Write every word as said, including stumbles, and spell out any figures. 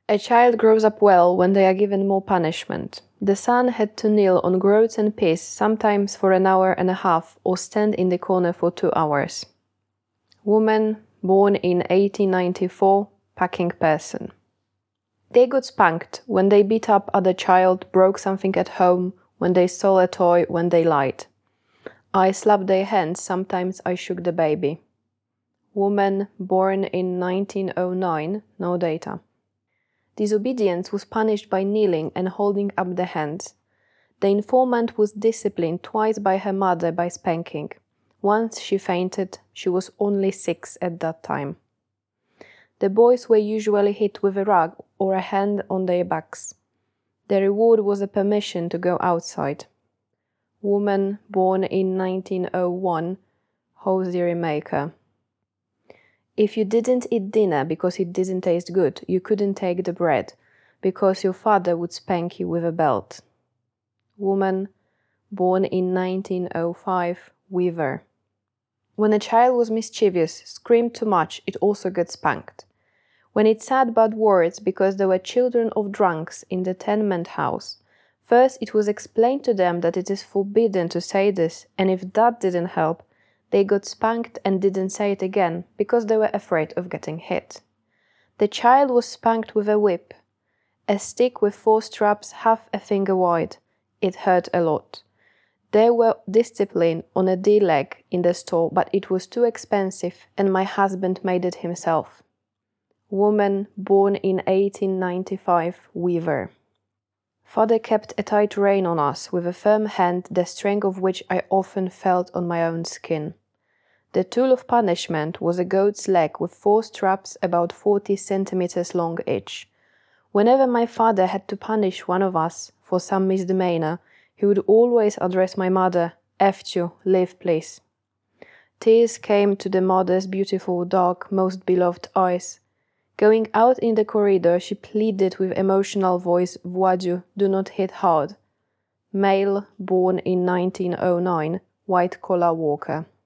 A child grows up well when they are given more punishment. The son had to kneel on groats and piss, sometimes for an hour and a half, or stand in the corner for two hours. Woman, born in eighteen ninety-four, packing person. They got spanked when they beat up other child, broke something at home, when they stole a toy, when they lied. I slapped their hands, sometimes I shook the baby. Woman, born in nineteen oh nine, no data. Disobedience was punished by kneeling and holding up the hands. The informant was disciplined twice by her mother by spanking. Once she fainted. She was only six at that time. The boys were usually hit with a rug or a hand on their backs. The reward was a permission to go outside. Woman, born in nineteen oh one, hosiery maker. If you didn't eat dinner because it didn't taste good, you couldn't take the bread, because your father would spank you with a belt. Woman, born in nineteen oh five, weaver. When a child was mischievous, screamed too much, it also got spanked. When it said bad words because there were children of drunks in the tenement house, first it was explained to them that it is forbidden to say this, and if that didn't help, they got spanked and didn't say it again because they were afraid of getting hit. The child was spanked with a whip, a stick with four straps half a finger wide. It hurt a lot. There were discipline on a D-leg in the store, but it was too expensive and my husband made it himself. Woman, born in eighteen ninety-five, weaver. Father kept a tight rein on us with a firm hand, the strength of which I often felt on my own skin. The tool of punishment was a goat's leg with four straps about forty centimeters long each. Whenever my father had to punish one of us for some misdemeanor, he would always address my mother, "F you, leave please." Tears came to the mother's beautiful, dark, most beloved eyes. Going out in the corridor, she pleaded with emotional voice, "Voidieu, do not hit hard." Male, born in nineteen oh nine, white-collar worker.